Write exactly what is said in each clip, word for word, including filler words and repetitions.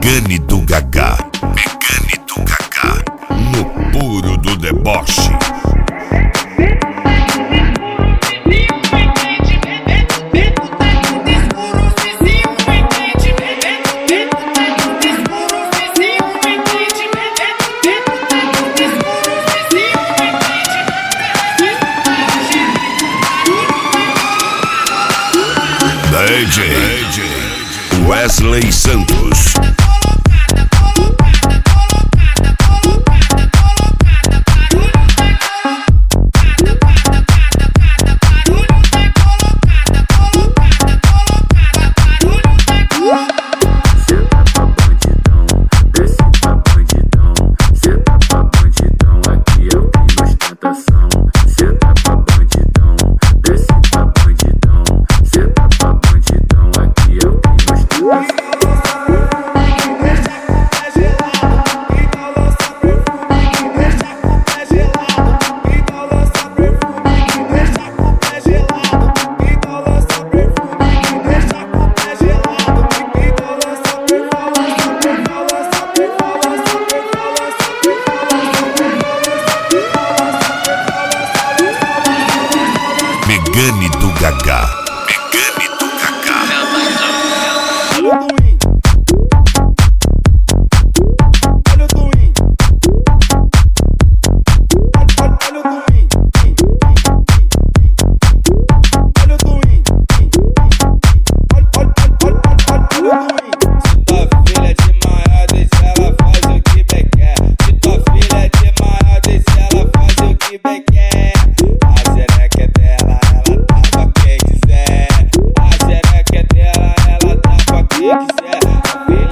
Megane do Gagá, Megane do Gagá, no puro do deboche. D J Wesley Santos. Megane do Gagá, Megane do Gagá. Olha o Twin. Olha o Twin. Olha o Twin. Se tua filha de maior, deixa ela faz o que bem quer. Se tua filha de maior, deixa ela faz o que bem quer. A xereca é dela, ela tapa quem quiser. A xereca é dela, ela tapa quem quiser. A filha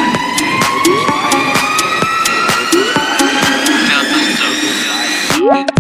Yeah.